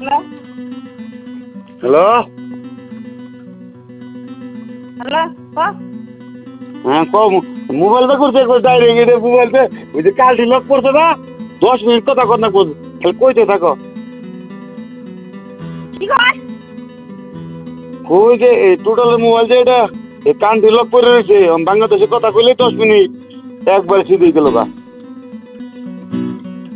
hello hello হ্যাঁ কম মোবাইলটা করছে ডাইরেক্ট এটা মোবাইলতে ওই যে কালটি লক করছে না 10 মিনিট কথা কথা খালি কইতে থাকো কি কয় ওই যে এই টোটালের মোবাইল যে এটা এই কানটি লক করে রয়েছে বাংলাদেশে কথা কইলে 10 মিনিট একবার সিধেই গেল গা